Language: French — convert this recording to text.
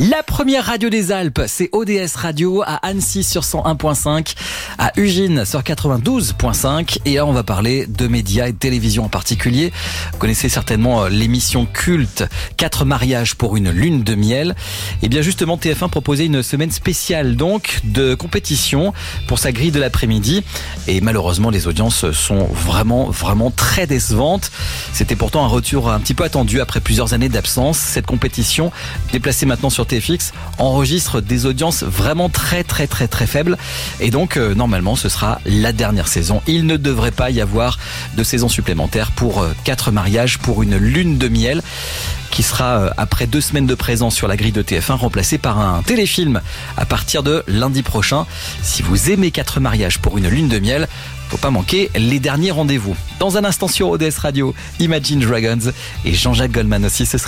La première radio des Alpes, c'est ODS Radio à Annecy sur 101.5, à Ugine sur 92.5. Et là, on va parler de médias et de télévision en particulier. Vous connaissez certainement l'émission culte 4 mariages pour une lune de miel. Et bien justement, TF1 proposait une semaine spéciale donc de compétition pour sa grille de l'après-midi. Et malheureusement, les audiences sont vraiment très décevantes. C'était pourtant un retour un petit peu attendu après plusieurs années d'absence. Cette compétition, déplacée maintenant sur TFX, enregistre des audiences vraiment très faibles. Et donc, normalement, ce sera la dernière saison. Il ne devrait pas y avoir de saison supplémentaire pour 4 mariages pour une lune de miel, qui sera, après 2 semaines de présence sur la grille de TF1, remplacé par un téléfilm à partir de lundi prochain. Si vous aimez 4 mariages pour une lune de miel, faut pas manquer les derniers rendez-vous. Dans un instant sur ODS Radio, Imagine Dragons et Jean-Jacques Goldman aussi.